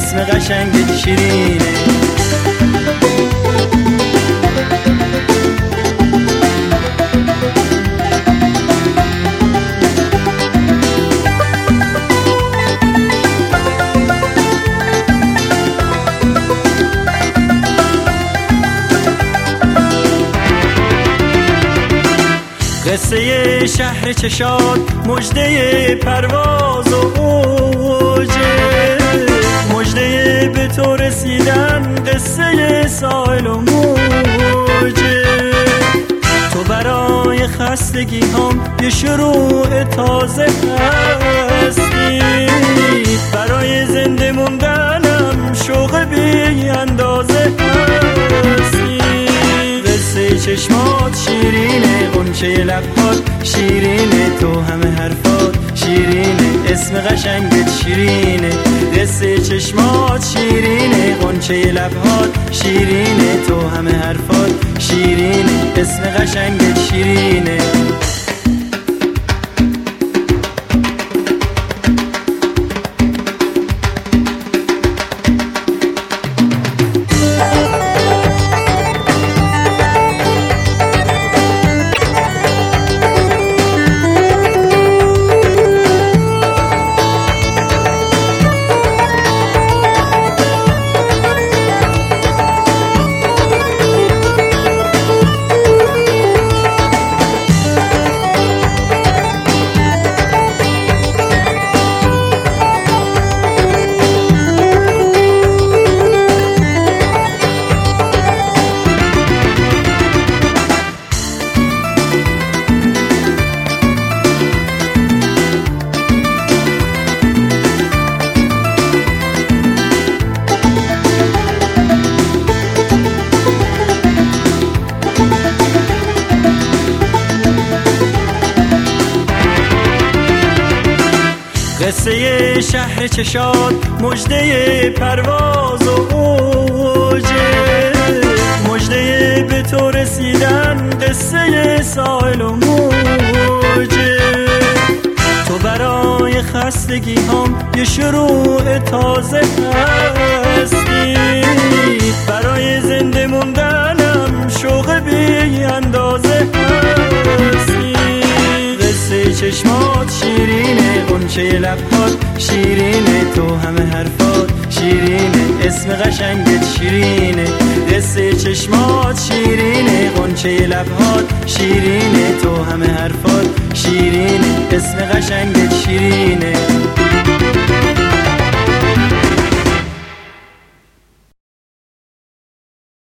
اسم قشنگت شیرینه. قصه شهر چشاد مژده پرواز و اوجه، مژده به تو رسیدن قصه سایل و موجه. تو برای خستگی هم یه شروع تازه هستی، برای زنده موندنم شوق بی اندازه هستی. قصه چشمات شیرینه، غنچه لبات شیرینه، تو همه حرفات شیرینه، اسم قشنگت شیرینه. قصه چشمات شیرینه، غنچه لبات شیرینه، تو همه حرفات شیرینه، اسم قشنگت شیرینه. قصه شهر چشاد مژده پرواز و اوجه، مژده به تو رسیدن قصه سایل و موجه. تو برای خستگی هم یه شروع تازه هستی، برای زنده موندنم شوق بی اندازه هستی. قصه چشمات شیرینه، غنچه لبات شیرینه، تو همه حرفات شیرینه، اسم قشنگت شیرینه. قصه چشمات شیرینه، غنچه لبات شیرینه، تو همه حرفات شیرینه، اسم قشنگت شیرینه.